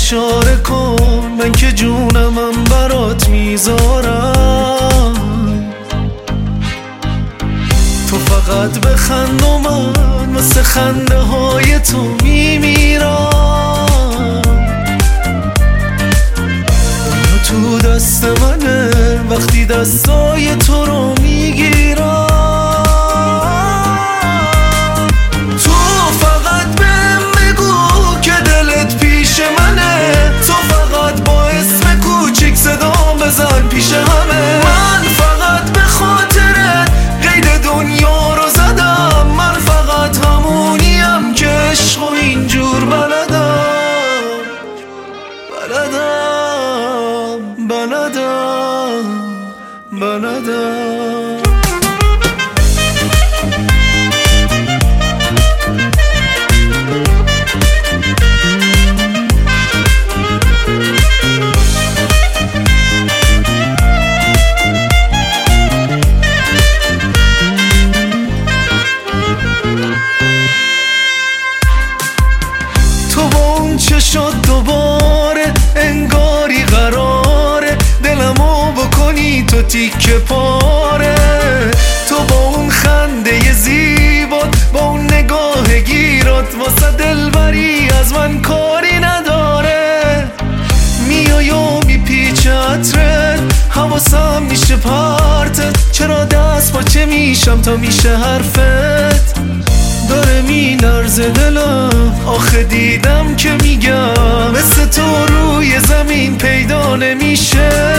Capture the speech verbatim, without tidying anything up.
اشاره کن، من که جونمم برات میذارم. تو فقط بخند و من مثل خنده های تو میمیرم. دنیا تو دست منه وقتی دستای تو رو میگیرم. تو فقط بهم بگو که دلت پیش منه، تو فقط با اسم کوچیک صدام بزن پیش همه. من فقط به خاطرت قید دنیا رو زدم، من فقط همونیم که عشق و اینجور بلدم بلدم بلدم بلدم. چه شد دوباره انگاری قراره دلمو بکنی تو تیکه پاره. تو با اون خنده زیبات، با اون نگاه گیرات، واسه دلبری از من کاری نداره. میای و میپیچه عطرت، حواسم میشه پرتت. چرا دست پاچه میشم تا میشه حرفت؟ داره میلرزه دلم، آخه دیدم که میگم مثل تو روی زمین پیدا نمیشه.